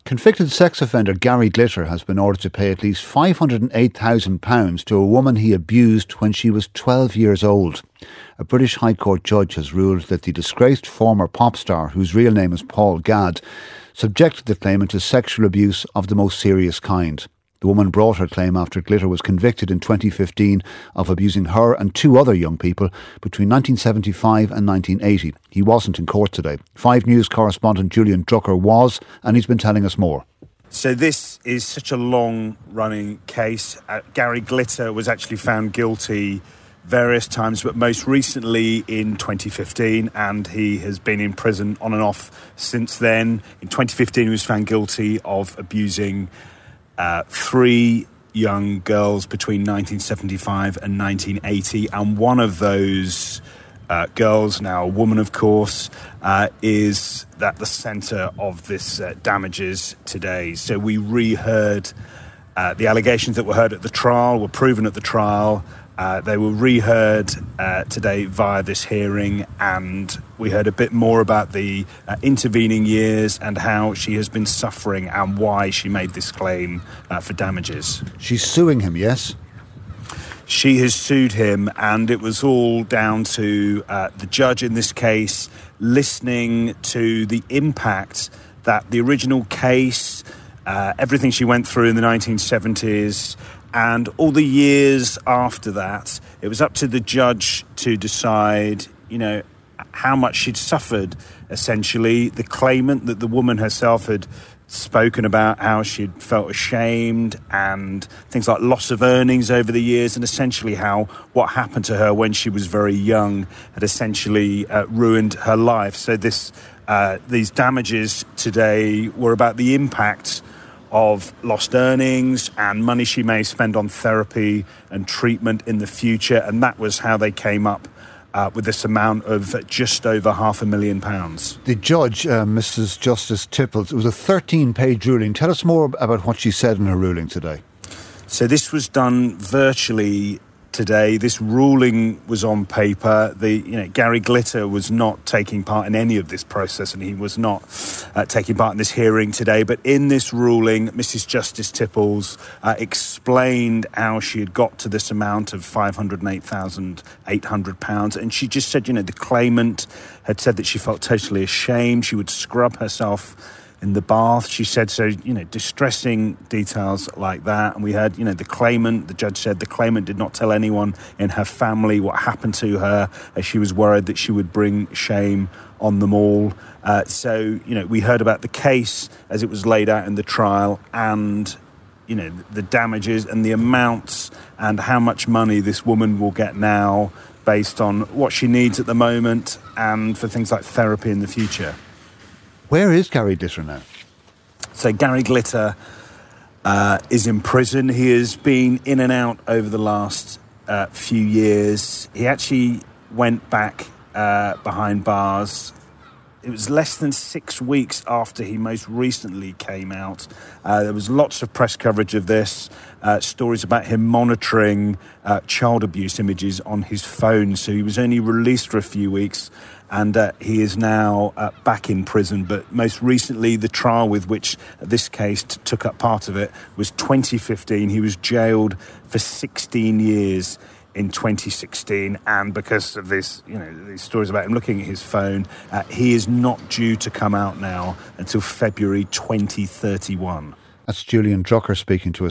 Convicted sex offender Gary Glitter has been ordered to pay at least £508,000 to a woman he abused when she was 12 years old. A British High Court judge has ruled that the disgraced former pop star, whose real name is Paul Gadd, subjected the claimant to sexual abuse of the most serious kind. The woman brought her claim after Glitter was convicted in 2015 of abusing her and two other young people between 1975 and 1980. He wasn't in court today. 5 News correspondent Julian Drucker was, and he's been telling us more. So this is such a long-running case. Gary Glitter was actually found guilty various times, but most recently in 2015, and he has been in prison on and off since then. In 2015, he was found guilty of abusing 3 young girls between 1975 and 1980, and one of those girls, now a woman of course, is at the centre of this damages today. So we reheard the allegations that were heard at the trial, were proven at the trial. They were reheard today via this hearing, and we heard a bit more about the intervening years and how she has been suffering and why she made this claim for damages. She's suing him, yes? She has sued him, and it was all down to the judge in this case listening to the impact that the original case, everything she went through in the 1970s, and all the years after that, it was up to the judge to decide, how much she'd suffered, essentially. The claimant, that the woman herself had spoken about how she'd felt ashamed and things like loss of earnings over the years, and essentially how what happened to her when she was very young had essentially ruined her life. So these damages today were about the impact of lost earnings and money she may spend on therapy and treatment in the future, and that was how they came up with this amount of just over £500,000. The judge, Mrs. Justice Tipples, it was a 13-page ruling. Tell us more about what she said in her ruling today. So this was done virtually today. This ruling was on paper. Gary Glitter was not taking part in any of this process, and he was not taking part in this hearing today. But in this ruling, Mrs. Justice Tipples explained how she had got to this amount of £508,800, and she just said, the claimant had said that she felt totally ashamed. She would scrub herself in the bath, she said. So, distressing details like that. And we heard, the judge said the claimant did not tell anyone in her family what happened to her, as she was worried that she would bring shame on them all. We heard about the case as it was laid out in the trial, and, the damages and the amounts and how much money this woman will get now based on what she needs at the moment and for things like therapy in the future. Where is Gary Glitter now? So Gary Glitter is in prison. He has been in and out over the last few years. He actually went back behind bars. It was less than 6 weeks after he most recently came out. There was lots of press coverage of this, stories about him monitoring child abuse images on his phone. So he was only released for a few weeks, and he is now back in prison. But most recently, the trial with which this case took up part of it was 2015. He was jailed for 16 years in 2016, and because of this, these stories about him looking at his phone, he is not due to come out now until February 2031. That's Julian Drucker speaking to us.